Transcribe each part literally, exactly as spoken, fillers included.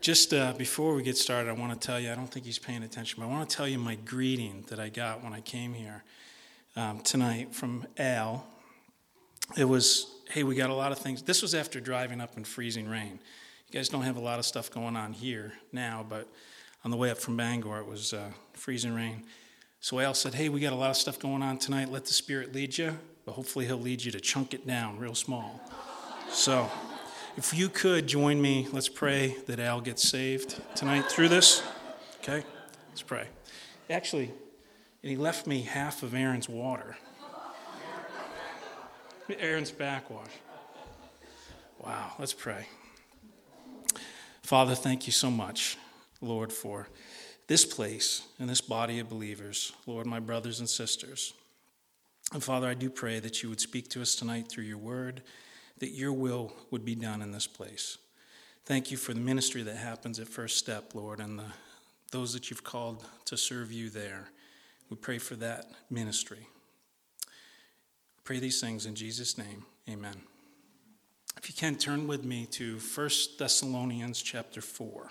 Just uh, before we get started, I want to tell you, I don't think he's paying attention, but I want to tell you my greeting that I got when I came here um, tonight from Al. It was, hey, we got a lot of things. This was after driving up in freezing rain. You guys don't have a lot of stuff going on here now, but on the way up from Bangor, it was uh, freezing rain. So Al said, hey, we got a lot of stuff going on tonight. Let the Spirit lead you, but hopefully he'll lead you to chunk it down real small. So if you could join me, let's pray that Al gets saved tonight through this. Okay? Let's pray. Actually, and he left me half of Aaron's water. Aaron's backwash. Wow, let's pray. Father, thank you so much, Lord, for this place and this body of believers. Lord, my brothers and sisters. And Father, I do pray that you would speak to us tonight through your word, that your will would be done in this place. Thank you for the ministry that happens at First Step, Lord, and the, those that you've called to serve you there. We pray for that ministry. Pray these things in Jesus' name. Amen. If you can, turn with me to First Thessalonians chapter four.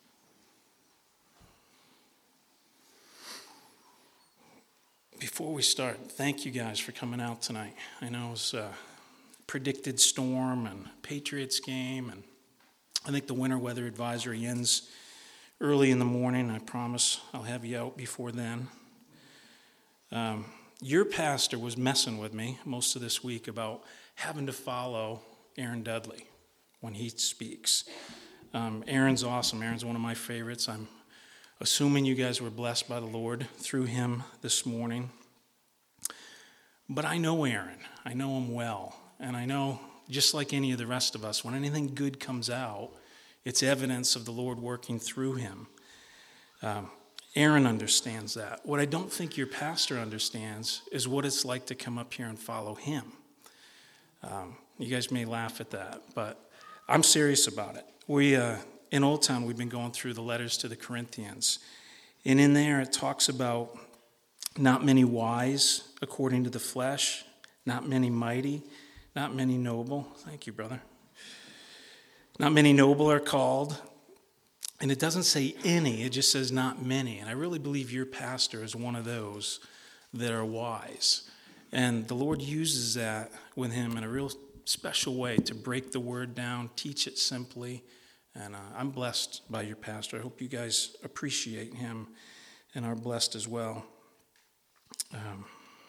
Before we start, thank you guys for coming out tonight. I know it was a predicted storm and Patriots game, and I think the winter weather advisory ends early in the morning. I promise I'll have you out before then. Um, your pastor was messing with me most of this week about having to follow Aaron Dudley when he speaks. Um, Aaron's awesome. Aaron's one of my favorites. I'm assuming you guys were blessed by the Lord through him this morning. But I know Aaron. I know him well. And I know, just like any of the rest of us, when anything good comes out, it's evidence of the Lord working through him. Um, Aaron understands that. What I don't think your pastor understands is what it's like to come up here and follow him. Um, you guys may laugh at that, but I'm serious about it. We, uh, in Old Town, we've been going through the letters to the Corinthians. And in there, it talks about not many wise according to the flesh, not many mighty, not many noble. Thank you, brother. Not many noble are called. And it doesn't say any, it just says not many. And I really believe your pastor is one of those that are wise. And the Lord uses that with him in a real special way to break the word down, teach it simply. And uh, I'm blessed by your pastor. I hope you guys appreciate him and are blessed as well. Um,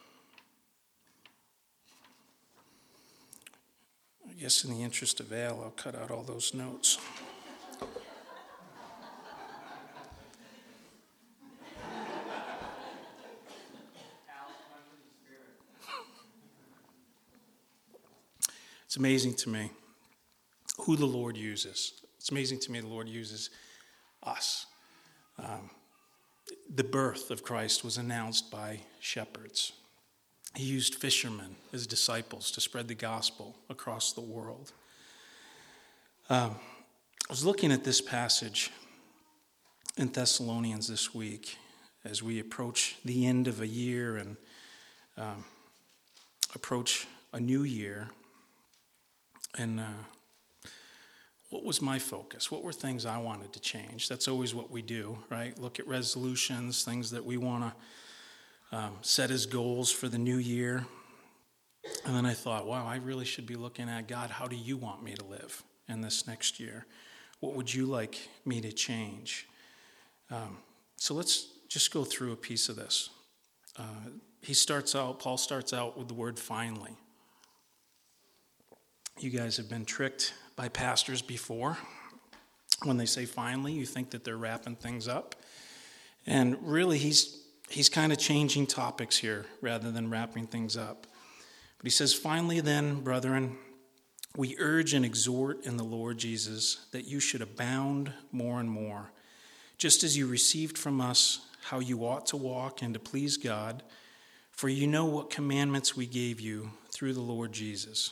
I guess in the interest of Al, I'll cut out all those notes. It's amazing to me who the Lord uses. It's amazing to me the Lord uses us. Um, the birth of Christ was announced by shepherds. He used fishermen as disciples to spread the gospel across the world. Um, I was looking at this passage in Thessalonians this week as we approach the end of a year and um, approach a new year. And uh, what was my focus? What were things I wanted to change? That's always what we do, right? Look at resolutions, things that we want to um, set as goals for the new year. And then I thought, wow, I really should be looking at, God, how do you want me to live in this next year? What would you like me to change? Um, so let's just go through a piece of this. Uh, he starts out, Paul starts out with the word finally. You guys have been tricked by pastors before. When they say finally, you think that they're wrapping things up. And really, he's he's kind of changing topics here rather than wrapping things up. But he says, finally then, brethren, we urge and exhort in the Lord Jesus that you should abound more and more, just as you received from us how you ought to walk and to please God, for you know what commandments we gave you through the Lord Jesus.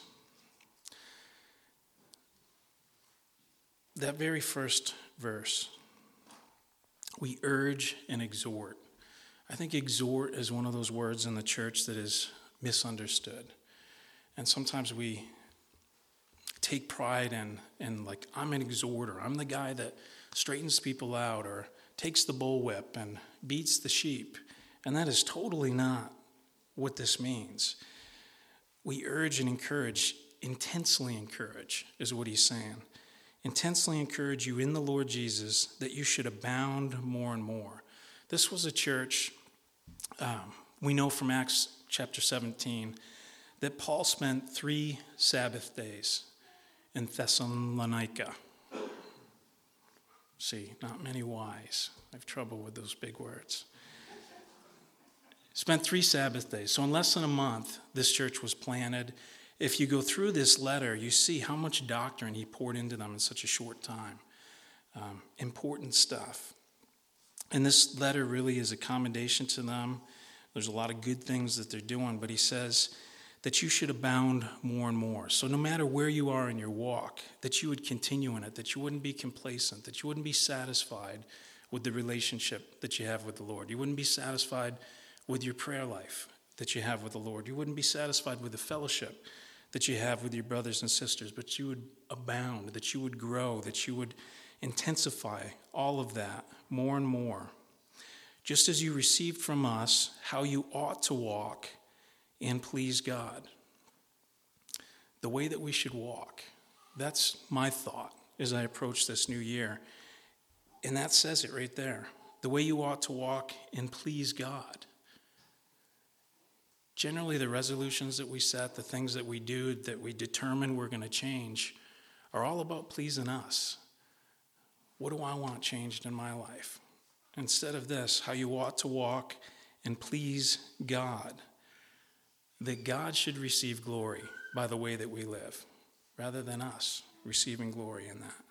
That very first verse, we urge and exhort. I think exhort is one of those words in the church that is misunderstood. And sometimes we take pride in, in like, I'm an exhorter. I'm the guy that straightens people out or takes the bullwhip and beats the sheep. And that is totally not what this means. We urge and encourage, intensely encourage, is what he's saying. Intensely encourage you in the Lord Jesus that you should abound more and more. This was a church, um, we know from Acts chapter seventeen, that Paul spent three Sabbath days in Thessalonica. See, not many Y's. I have trouble with those big words. Spent three Sabbath days. So in less than a month, this church was planted. If you go through this letter, you see how much doctrine he poured into them in such a short time. Um, important stuff. And this letter really is a commendation to them. There's a lot of good things that they're doing, but he says that you should abound more and more. So no matter where you are in your walk, that you would continue in it, that you wouldn't be complacent, that you wouldn't be satisfied with the relationship that you have with the Lord. You wouldn't be satisfied with your prayer life that you have with the Lord. You wouldn't be satisfied with the fellowship that you have with your brothers and sisters, but you would abound, that you would grow, that you would intensify all of that more and more. Just as you received from us how you ought to walk and please God. The way that we should walk. That's my thought as I approach this new year. And that says it right there. The way you ought to walk and please God. Generally, the resolutions that we set, the things that we do, that we determine we're going to change, are all about pleasing us. What do I want changed in my life? Instead of this, how you ought to walk and please God. That God should receive glory by the way that we live, rather than us receiving glory in that.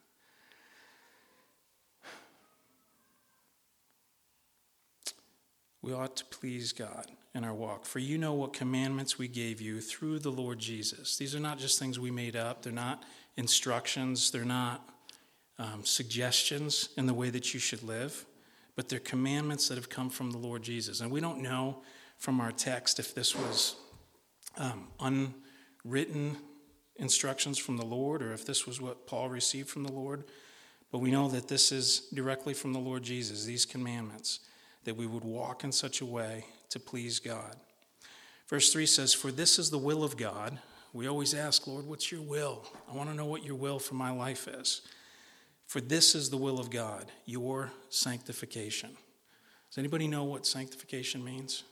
We ought to please God in our walk. For you know what commandments we gave you through the Lord Jesus. These are not just things we made up. They're not instructions. They're not um, suggestions in the way that you should live. But they're commandments that have come from the Lord Jesus. And we don't know from our text if this was um, unwritten instructions from the Lord or if this was what Paul received from the Lord. But we know that this is directly from the Lord Jesus, these commandments, that we would walk in such a way to please God. Verse three says, for this is the will of God. We always ask, Lord, what's your will? I want to know what your will for my life is. For this is the will of God, your sanctification. Does anybody know what sanctification means?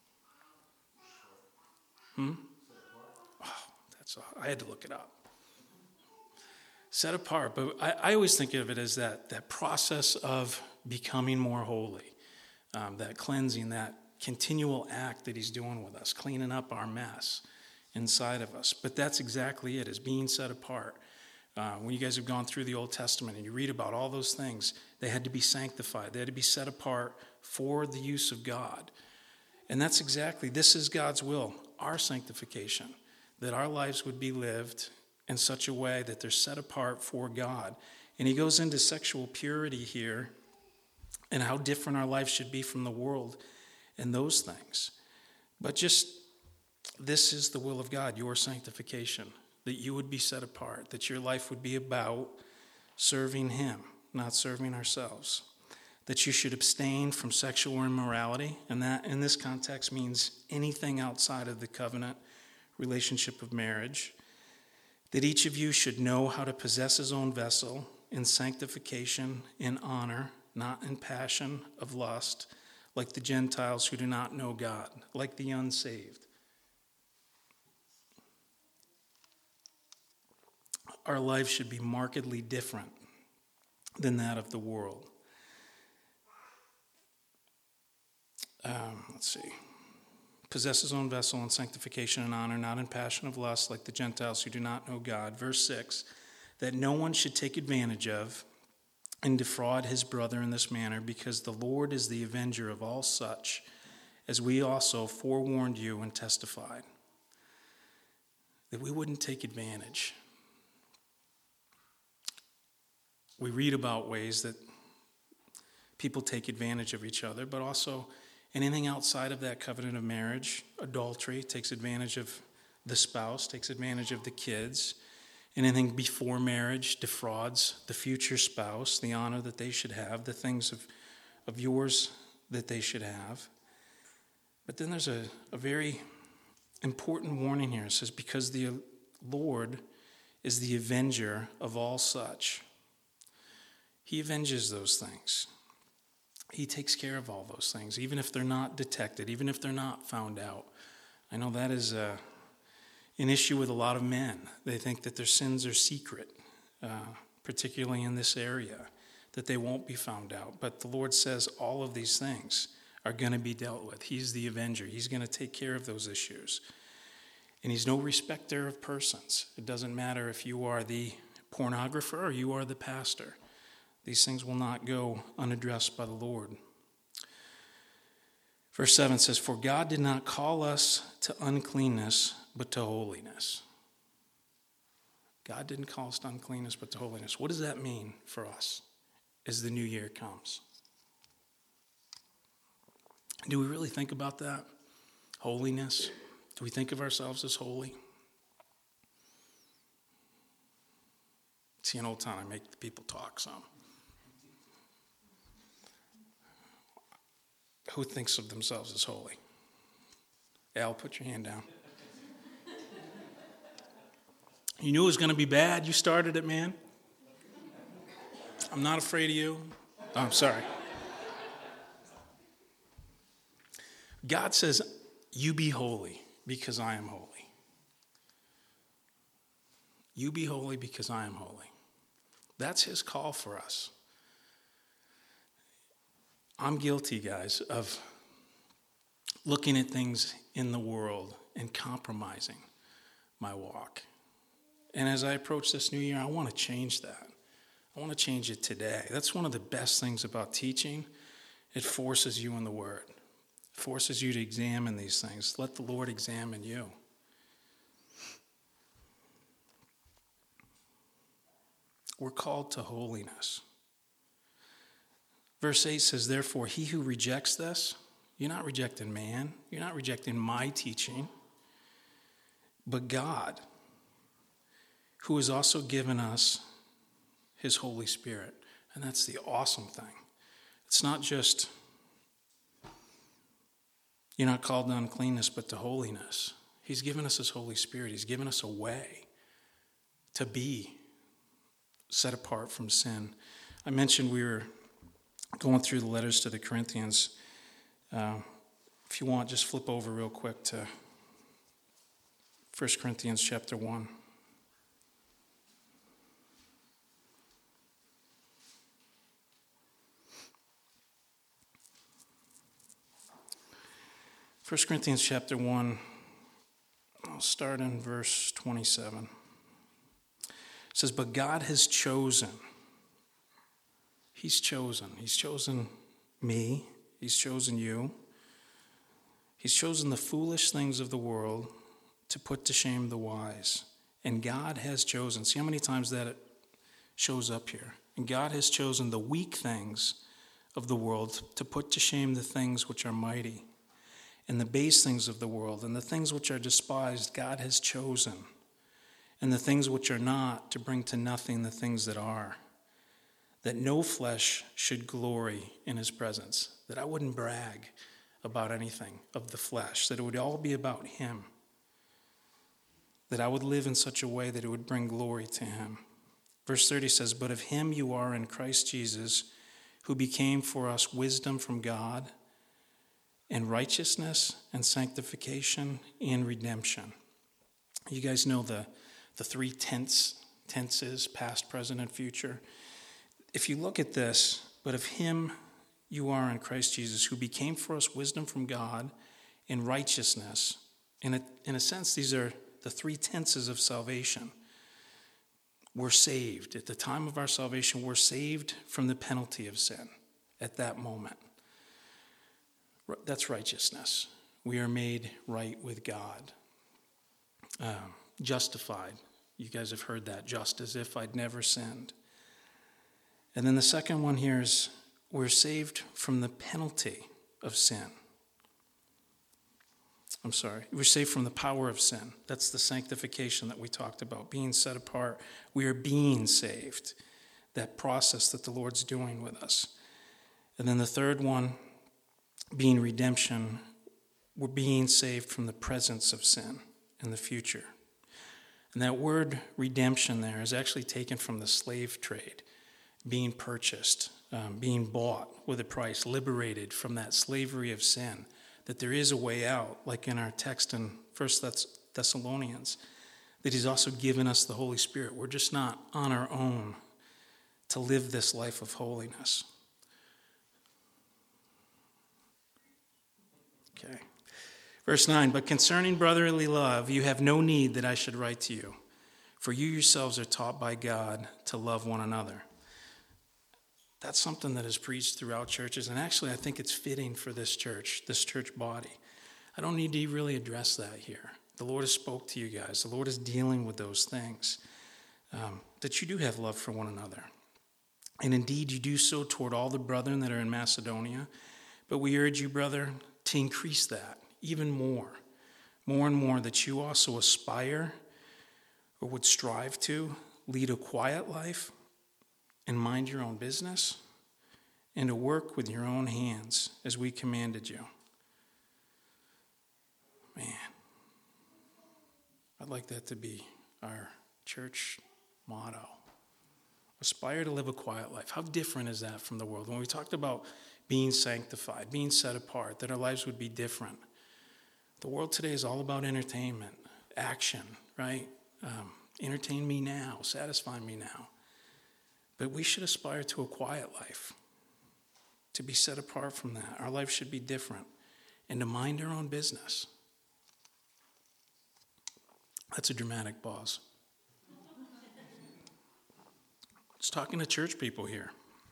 Hmm? Oh, that's all. I had to look it up. Set apart, but I, I always think of it as that, that process of becoming more holy, um, that cleansing, that continual act that he's doing with us, cleaning up our mess inside of us. But that's exactly it, is being set apart. Uh, when you guys have gone through the Old Testament and you read about all those things, they had to be sanctified. They had to be set apart for the use of God. And that's exactly, this is God's will, our sanctification, that our lives would be lived in such a way that they're set apart for God. And he goes into sexual purity here and how different our lives should be from the world and those things. But just, this is the will of God, your sanctification, that you would be set apart, that your life would be about serving him, not serving ourselves. That you should abstain from sexual immorality, and that in this context means anything outside of the covenant relationship of marriage. That each of you should know how to possess his own vessel in sanctification, in honor, not in passion of lust, like the Gentiles who do not know God, like the unsaved. Our lives should be markedly different than that of the world. Um, let's see. Possess his own vessel in sanctification and honor, not in passion of lust, like the Gentiles who do not know God. Verse six, that no one should take advantage of and defraud his brother in this manner, because the Lord is the avenger of all such, as we also forewarned you and testified. That we wouldn't take advantage. We read about ways that people take advantage of each other, but also anything outside of that covenant of marriage, adultery, takes advantage of the spouse, takes advantage of the kids. Anything before marriage defrauds the future spouse, the honor that they should have, the things of, of yours that they should have. But then there's a, a very important warning here. It says, because the Lord is the avenger of all such. He avenges those things. He takes care of all those things, even if they're not detected, even if they're not found out. I know that is a, an issue with a lot of men. They think that their sins are secret, uh, particularly in this area, that they won't be found out. But the Lord says all of these things are going to be dealt with. He's the avenger. He's going to take care of those issues. And he's no respecter of persons. It doesn't matter if you are the pornographer or you are the pastor. These things will not go unaddressed by the Lord. Verse seven says, for God did not call us to uncleanness, but to holiness. God didn't call us to uncleanness, but to holiness. What does that mean for us as the new year comes? Do we really think about that? Holiness? Do we think of ourselves as holy? See, in Old Town, I make the people talk some. Who thinks of themselves as holy? Al, put your hand down. You knew it was going to be bad. You started it, man. I'm not afraid of you. Oh, I'm sorry. God says, you be holy because I am holy. You be holy because I am holy. That's his call for us. I'm guilty, guys, of looking at things in the world and compromising my walk. And as I approach this new year, I want to change that. I want to change it today. That's one of the best things about teaching. It forces you in the Word. It forces you to examine these things. Let the Lord examine you. We're called to holiness. Verse eight says, therefore, he who rejects this, you're not rejecting man, you're not rejecting my teaching, but God, who has also given us his Holy Spirit. And that's the awesome thing. It's not just, you're not called to uncleanness, but to holiness. He's given us his Holy Spirit. He's given us a way to be set apart from sin. I mentioned we were going through the letters to the Corinthians. Uh, if you want, just flip over real quick to First Corinthians chapter one. First Corinthians chapter one, I'll start in verse twenty-seven. It says, but God has chosen. He's chosen. He's chosen me. He's chosen you. He's chosen the foolish things of the world to put to shame the wise. And God has chosen. See how many times that it shows up here. And God has chosen the weak things of the world to put to shame the things which are mighty. And the base things of the world and the things which are despised, God has chosen. And the things which are not, to bring to nothing the things that are. That no flesh should glory in his presence. That I wouldn't brag about anything of the flesh. That it would all be about him. That I would live in such a way that it would bring glory to him. Verse thirty says, but of him you are in Christ Jesus, who became for us wisdom from God, and righteousness and sanctification and redemption. You guys know the, the three tense, tenses, past, present, and future. If you look at this, but of him you are in Christ Jesus, who became for us wisdom from God and righteousness. In a, in a sense, these are the three tenses of salvation. We're saved. At the time of our salvation, we're saved from the penalty of sin at that moment. That's righteousness. We are made right with God. Uh, justified. You guys have heard that. Just as if I'd never sinned. And then the second one here is we're saved from the penalty of sin. I'm sorry. We're saved from the power of sin. That's the sanctification that we talked about, being set apart. We are being saved, that process that the Lord's doing with us. And then the third one, being redemption, we're being saved from the presence of sin in the future. And that word redemption there is actually taken from the slave trade, being purchased, um, being bought with a price, liberated from that slavery of sin, that there is a way out, like in our text in First Thessalonians, that he's also given us the Holy Spirit. We're just not on our own to live this life of holiness. Okay. Verse nine, but concerning brotherly love, you have no need that I should write to you, for you yourselves are taught by God to love one another. That's something that is preached throughout churches, and actually I think it's fitting for this church, this church body. I don't need to really address that here. The Lord has spoke to you guys. The Lord is dealing with those things, um, that you do have love for one another. And indeed you do so toward all the brethren that are in Macedonia, but we urge you, brother, to increase that even more, more and more, that you also aspire or would strive to lead a quiet life and mind your own business, and to work with your own hands as we commanded you. Man, I'd like that to be our church motto. Aspire to live a quiet life. How different is that from the world? When we talked about being sanctified, being set apart, that our lives would be different. The world today is all about entertainment, action, right? Um, entertain me now, satisfy me now. But we should aspire to a quiet life, to be set apart from that. Our life should be different, and to mind our own business. That's a dramatic pause. Just talking to church people here.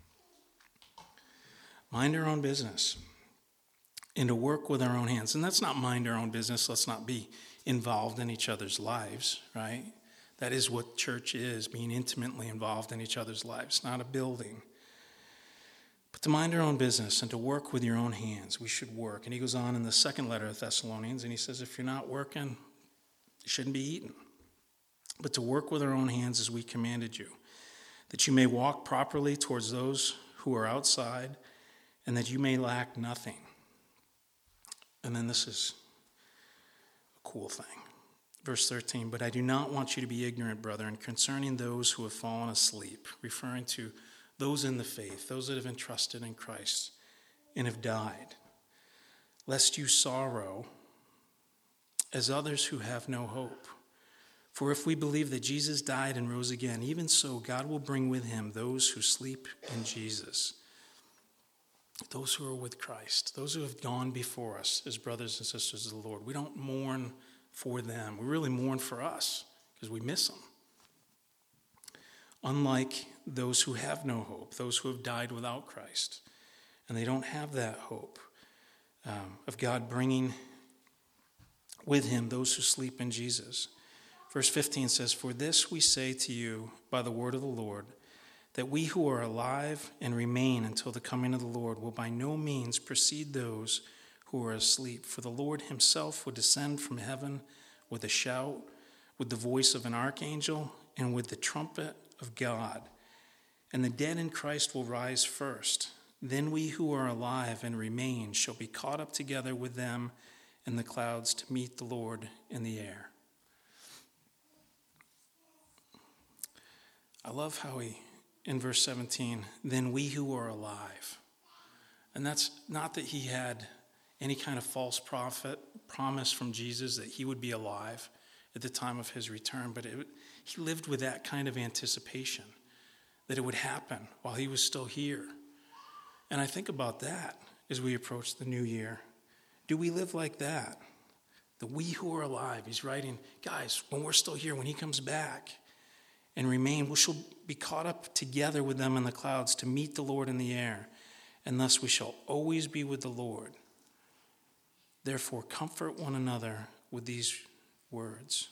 Mind our own business, and to work with our own hands. And that's not mind our own business. Let's not be involved in each other's lives, right? That is what church is, being intimately involved in each other's lives, not a building. But to mind our own business and to work with your own hands, we should work. And he goes on in the second letter of Thessalonians, and he says, if you're not working, you shouldn't be eating. But to work with our own hands as we commanded you, that you may walk properly towards those who are outside, and that you may lack nothing. And then this is a cool thing. Verse thirteen, but I do not want you to be ignorant, brethren, concerning those who have fallen asleep, referring to those in the faith, those that have entrusted in Christ and have died, lest you sorrow as others who have no hope. For if we believe that Jesus died and rose again, even so God will bring with him those who sleep in Jesus, those who are with Christ, those who have gone before us as brothers and sisters of the Lord. We don't mourn for them. We really mourn for us because we miss them. Unlike those who have no hope, those who have died without Christ, and they don't have that hope um, of God bringing with him those who sleep in Jesus. Verse fifteen says, for this we say to you by the word of the Lord, that we who are alive and remain until the coming of the Lord will by no means precede those who are asleep. For the Lord himself will descend from heaven with a shout, with the voice of an archangel, and with the trumpet of God. And the dead in Christ will rise first. Then we who are alive and remain shall be caught up together with them in the clouds to meet the Lord in the air. I love how he, in verse seventeen, then we who are alive. And that's not that he had any kind of false prophet promise from Jesus that he would be alive at the time of his return, but it, he lived with that kind of anticipation that it would happen while he was still here. And I think about that as we approach the new year. Do we live like that? The we who are alive, he's writing, guys, when we're still here, when he comes back and remain, we shall be caught up together with them in the clouds to meet the Lord in the air, and thus we shall always be with the Lord. Therefore, comfort one another with these words.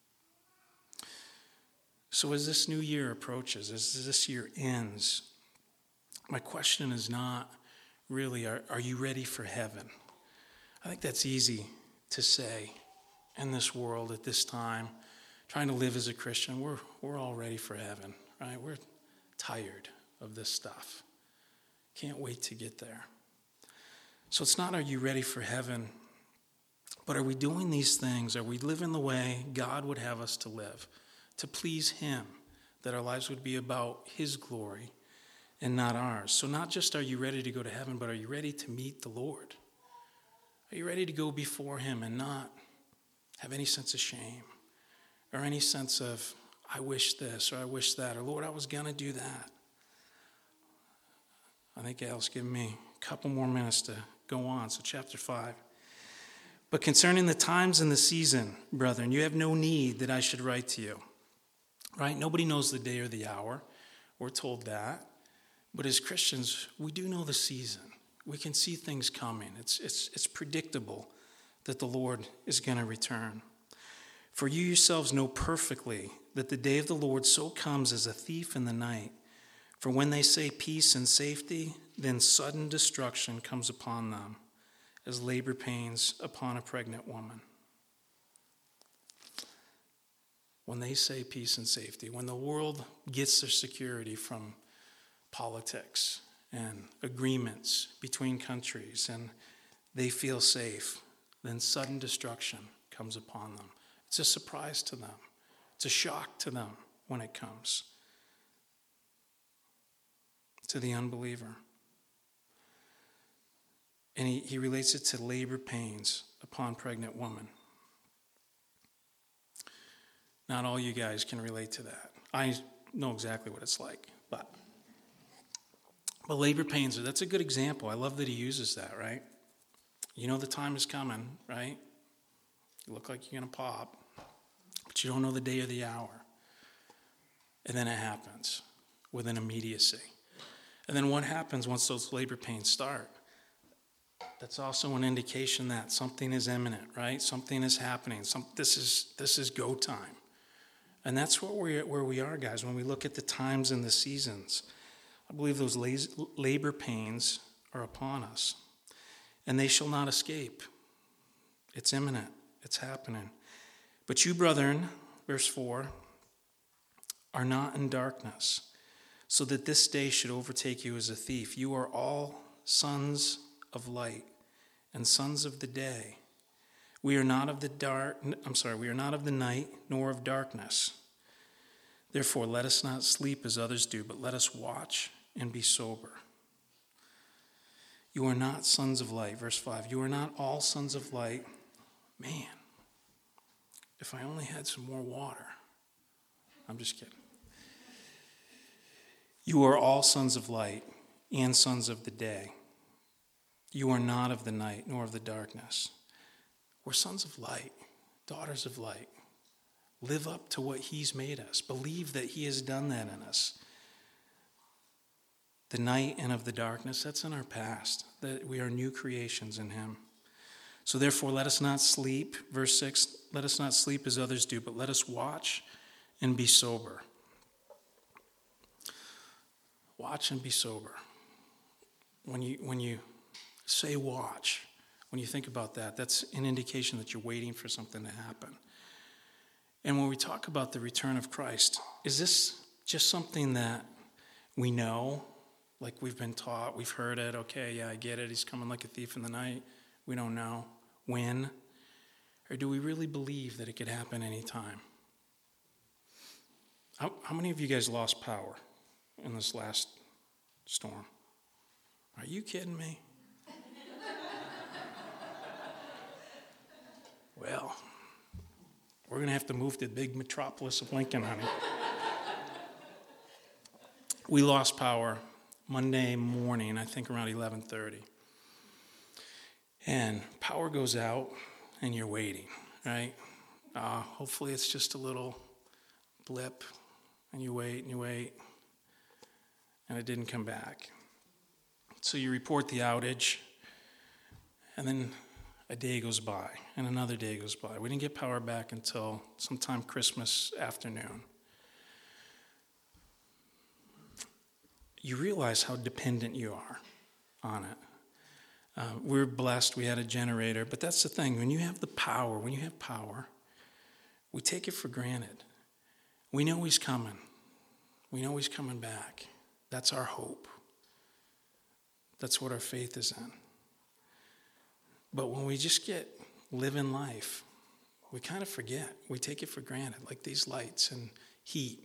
So as this new year approaches, as this year ends, my question is not really, are, are you ready for heaven? I think that's easy to say in this world at this time, trying to live as a Christian, we're, we're all ready for heaven, right? We're tired of this stuff. Can't wait to get there. So it's not, are you ready for heaven? But are we doing these things? Are we living the way God would have us to live, to please him, that our lives would be about his glory and not ours? So not just are you ready to go to heaven, but are you ready to meet the Lord? Are you ready to go before him and not have any sense of shame or any sense of, I wish this or I wish that, or Lord, I was going to do that? I think Al's given me a couple more minutes to go on. So chapter five. But concerning the times and the season, brethren, you have no need that I should write to you. Right? Nobody knows the day or the hour. We're told that. But as Christians, we do know the season. We can see things coming. It's, it's, it's predictable that the Lord is going to return. For you yourselves know perfectly that the day of the Lord so comes as a thief in the night. For when they say peace and safety, then sudden destruction comes upon them, as labor pains upon a pregnant woman. When they say peace and safety, when the world gets their security from politics and agreements between countries and they feel safe, then sudden destruction comes upon them. It's a surprise to them. It's a shock to them when it comes. To the unbeliever. And he, he relates it to labor pains upon pregnant woman. Not all you guys can relate to that. I know exactly what it's like, but but labor pains, that's a good example. I love that he uses that, right? You know the time is coming, right? You look like you're going to pop, but you don't know the day or the hour. And then it happens with an immediacy. And then what happens once those labor pains start? That's also an indication that something is imminent, right? Something is happening. Some, this is this is go time. And that's where we where we are, guys, when we look at the times and the seasons. I believe those labor pains are upon us. And they shall not escape. It's imminent. It's happening. But you, brethren, verse four, are not in darkness, so that this day should overtake you as a thief. You are all sons of light and sons of the day. We are not of the dark, I'm sorry, we are not of the night, nor of darkness. Therefore, let us not sleep as others do, but let us watch and be sober. You are not sons of light. Verse five, you are not all sons of light. Man, if I only had some more water. I'm just kidding. You are all sons of light and sons of the day. You are not of the night nor of the darkness. We're sons of light, daughters of light. Live up to what he's made us. Believe that he has done that in us. The night and of the darkness, that's in our past. That we are new creations in him. So therefore, let us not sleep. Verse six, let us not sleep as others do, but let us watch and be sober. Watch and be sober. When you when you say watch, when you think about that, that's an indication that you're waiting for something to happen. And when we talk about the return of Christ, is this just something that we know, like we've been taught, we've heard it, okay, yeah, I get it, he's coming like a thief in the night, we don't know when? Or do we really believe that it could happen anytime? How, how many of you guys lost power in this last storm? Are you kidding me? Well, we're going to have to move to the big metropolis of Lincoln, honey. We lost power Monday morning, I think around eleven thirty. And power goes out, and you're waiting, right? Uh, hopefully it's just a little blip, and you wait and you wait, and it didn't come back. So you report the outage, and then a day goes by, and another day goes by. We didn't get power back until sometime Christmas afternoon. You realize how dependent you are on it. Uh, we're blessed we had a generator, but that's the thing. When you have the power, when you have power, we take it for granted. We know he's coming. We know he's coming back. That's our hope. That's what our faith is in. But when we just get living life, we kind of forget. We take it for granted, like these lights and heat.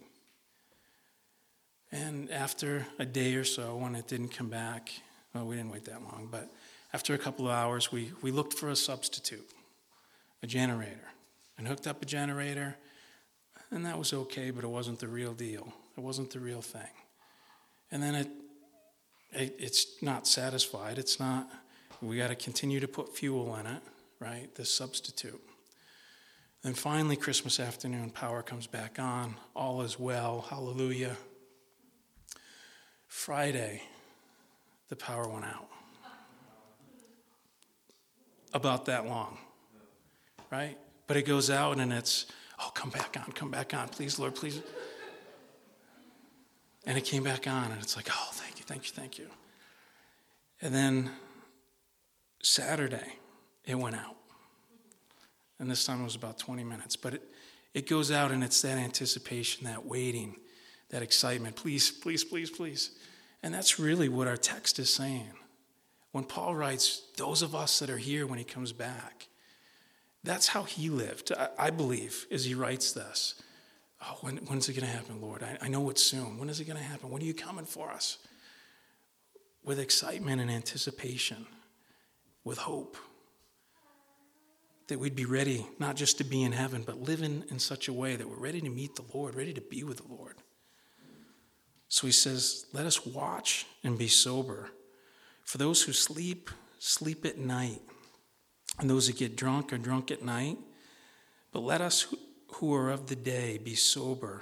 And after a day or so, when it didn't come back, well, we didn't wait that long, but after a couple of hours, we, we looked for a substitute, a generator, and hooked up a generator, and that was okay, but it wasn't the real deal. It wasn't the real thing. And then it, it it's not satisfied. It's not, we got to continue to put fuel in it, right, this substitute. Then finally, Christmas afternoon, power comes back on. All is well. Hallelujah. Friday, the power went out. About that long, right? But it goes out and it's, oh, come back on, come back on, please, Lord, please. And it came back on and it's like, oh, thank you, thank you, thank you. And then Saturday, it went out. And this time it was about twenty minutes. But it, it goes out and it's that anticipation, that waiting, that excitement. Please, please, please, please. And that's really what our text is saying. When Paul writes, those of us that are here when he comes back, that's how he lived, I, I believe, as he writes this. Oh, when, when's it going to happen, Lord? I, I know it's soon. When is it going to happen? When are you coming for us? With excitement and anticipation, with hope. That we'd be ready, not just to be in heaven, but living in such a way that we're ready to meet the Lord, ready to be with the Lord. So he says, let us watch and be sober. For those who sleep, sleep at night. And those who get drunk are drunk at night. But let us who are of the day be sober.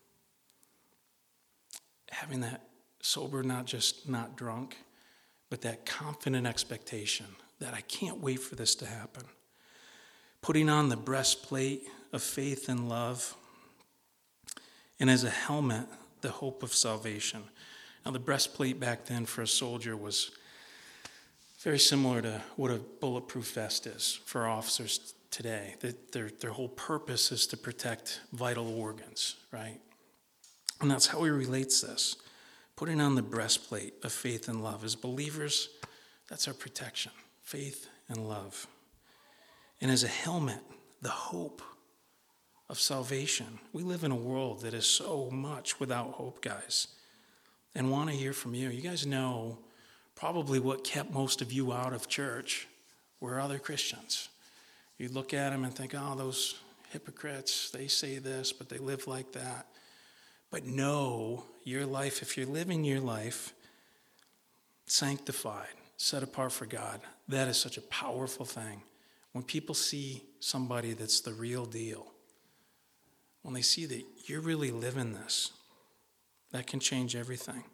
Having that sober, not just not drunk, but that confident expectation that I can't wait for this to happen. Putting on the breastplate of faith and love, and as a helmet, the hope of salvation. Now, the breastplate back then for a soldier was very similar to what a bulletproof vest is for officers today. Their, their whole purpose is to protect vital organs, right? And that's how he relates this. Putting on the breastplate of faith and love. As believers, that's our protection, faith and love. And as a helmet, the hope of salvation. We live in a world that is so much without hope, guys. And want to hear from you. You guys know probably what kept most of you out of church were other Christians. You look at them and think, oh, those hypocrites, they say this, but they live like that. But know your life, if you're living your life sanctified, set apart for God, that is such a powerful thing. When people see somebody that's the real deal, when they see that you're really living this, that can change everything.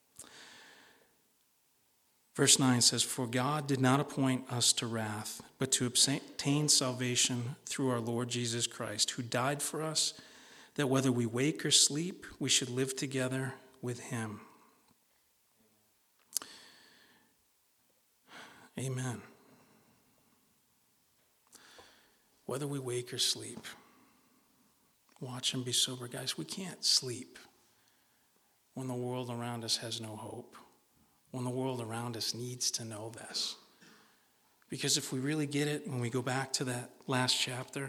Verse nine says, for God did not appoint us to wrath, but to obtain salvation through our Lord Jesus Christ, who died for us, that whether we wake or sleep, we should live together with him. Amen. Whether we wake or sleep, watch and be sober. Guys, we can't sleep when the world around us has no hope, when the world around us needs to know this. Because if we really get it, when we go back to that last chapter,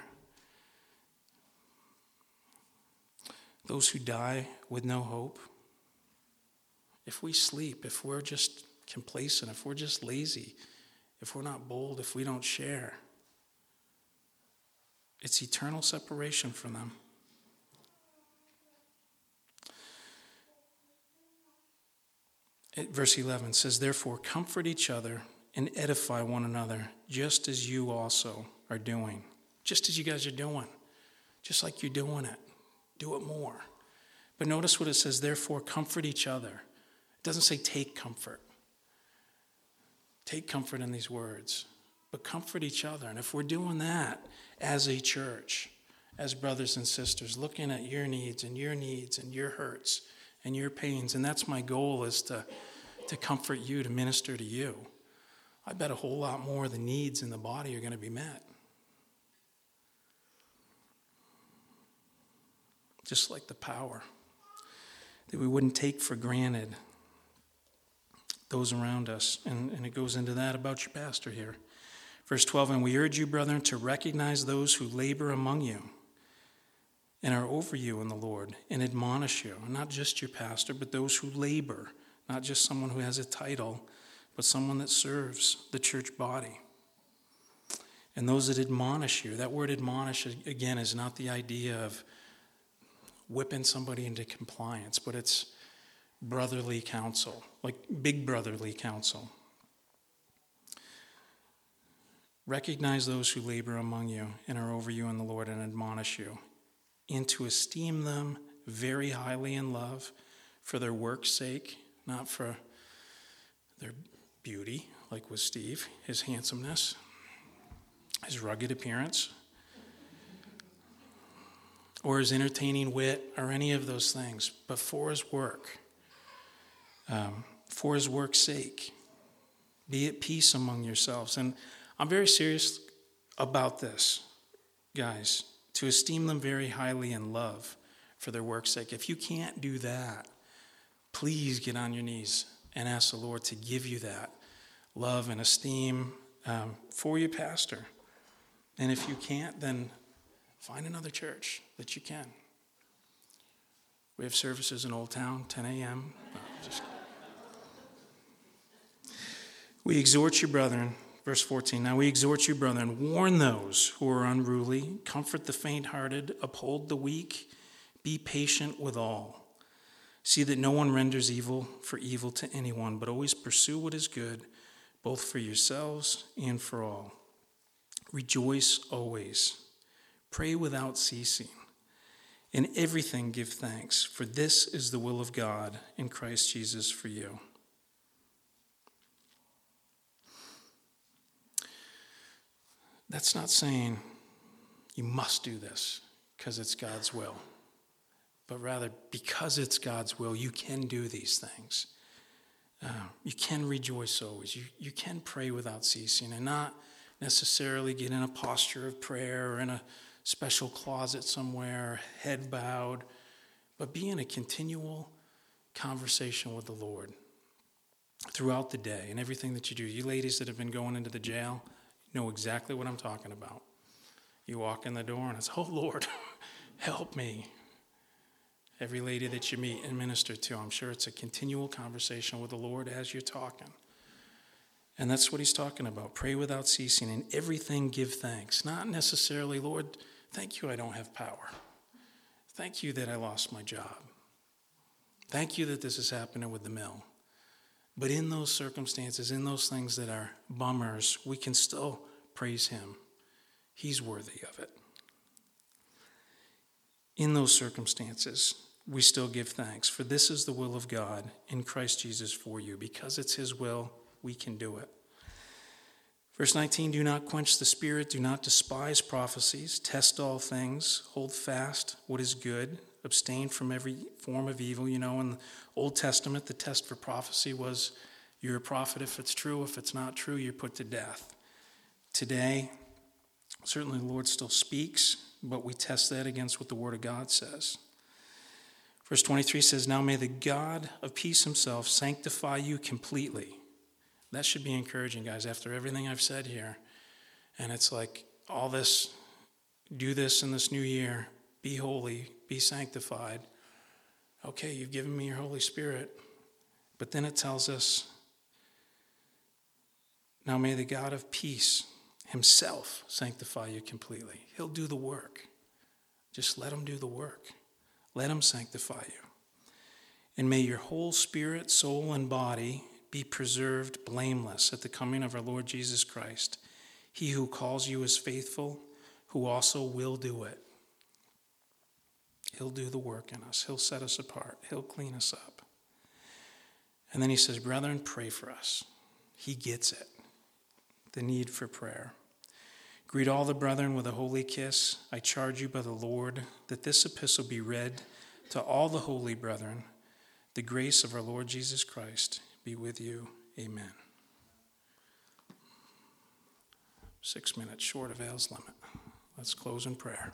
those who die with no hope, if we sleep, if we're just complacent, if we're just lazy, if we're not bold, if we don't share, it's eternal separation from them. Verse eleven says, therefore, comfort each other and edify one another, just as you also are doing. Just as you guys are doing. Just like you're doing it. Do it more. But notice what it says, therefore, comfort each other. It doesn't say take comfort. Take comfort in these words. But comfort each other. And if we're doing that as a church, as brothers and sisters, looking at your needs and your needs and your hurts and your pains, and that's my goal, is to, to comfort you, to minister to you. I bet a whole lot more of the needs in the body are going to be met. Just like the power that we wouldn't take for granted those around us. And, and it goes into that about your pastor here. Verse twelve, and we urge you, brethren, to recognize those who labor among you and are over you in the Lord and admonish you. And not just your pastor, but those who labor, not just someone who has a title, but someone that serves the church body. And those that admonish you. That word admonish, again, is not the idea of whipping somebody into compliance, but it's brotherly counsel, like big brotherly counsel. Recognize those who labor among you and are over you in the Lord and admonish you, and to esteem them very highly in love for their work's sake, not for their beauty, like with Steve, his handsomeness, his rugged appearance, or his entertaining wit, or any of those things, but for his work, um, for his work's sake. Be at peace among yourselves. And I'm very serious about this, guys, to esteem them very highly in love for their work's sake. If you can't do that, please get on your knees and ask the Lord to give you that love and esteem um, for your pastor. And if you can't, then find another church that you can. We have services in Old Town, ten a.m. No, just we exhort you, brethren, verse fourteen, now we exhort you, brethren, warn those who are unruly, comfort the faint-hearted, uphold the weak, be patient with all. See that no one renders evil for evil to anyone, but always pursue what is good, both for yourselves and for all. Rejoice always. Pray without ceasing. In everything give thanks, for this is the will of God in Christ Jesus for you. That's not saying you must do this because it's God's will, but rather because it's God's will, you can do these things. Uh, you can rejoice always. You, you can pray without ceasing and not necessarily get in a posture of prayer or in a special closet somewhere, head bowed, but be in a continual conversation with the Lord throughout the day and everything that you do. You ladies that have been going into the jail know exactly what I'm talking about. You walk in the door and it's, oh Lord, help me. Every lady that you meet and minister to, I'm sure it's a continual conversation with the Lord as you're talking. And that's what he's talking about. Pray without ceasing. In everything give thanks. Not necessarily, Lord, thank you I don't have power. Thank you that I lost my job. Thank you that this is happening with the mill. But in those circumstances, in those things that are bummers, we can still praise him. He's worthy of it. In those circumstances, we still give thanks. For this is the will of God in Christ Jesus for you. Because it's his will, we can do it. Verse nineteen, do not quench the spirit, do not despise prophecies, test all things, hold fast what is good, abstain from every form of evil. You know, in the Old Testament, the test for prophecy was you're a prophet if it's true. If it's not true, you're put to death. Today, certainly the Lord still speaks, but we test that against what the Word of God says. Verse twenty-three says, now may the God of peace himself sanctify you completely. That should be encouraging, guys, after everything I've said here. And it's like all this, do this in this new year, be holy, be sanctified. Okay, you've given me your Holy Spirit. But then it tells us, now may the God of peace himself sanctify you completely. He'll do the work. Just let him do the work. Let him sanctify you. And may your whole spirit, soul, and body be preserved blameless at the coming of our Lord Jesus Christ. He who calls you is faithful, who also will do it. He'll do the work in us. He'll set us apart. He'll clean us up. And then he says, brethren, pray for us. He gets it, the need for prayer. Greet all the brethren with a holy kiss. I charge you by the Lord that this epistle be read to all the holy brethren. The grace of our Lord Jesus Christ be with you. Amen. Six minutes short of Al's limit. Let's close in prayer.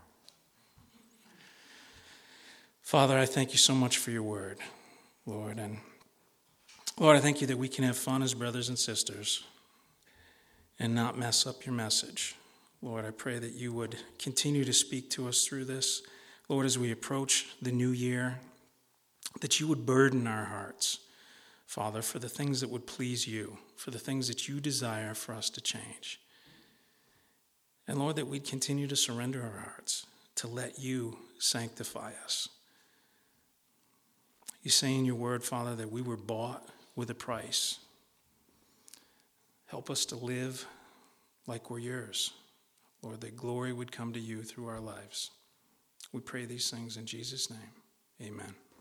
Father, I thank you so much for your word, Lord. And Lord, I thank you that we can have fun as brothers and sisters and not mess up your message. Lord, I pray that you would continue to speak to us through this. Lord, as we approach the new year, that you would burden our hearts, Father, for the things that would please you, for the things that you desire for us to change. And Lord, that we'd continue to surrender our hearts, to let you sanctify us. You say in your word, Father, that we were bought with a price. Help us to live like we're yours. Lord, that glory would come to you through our lives. We pray these things in Jesus' name. Amen.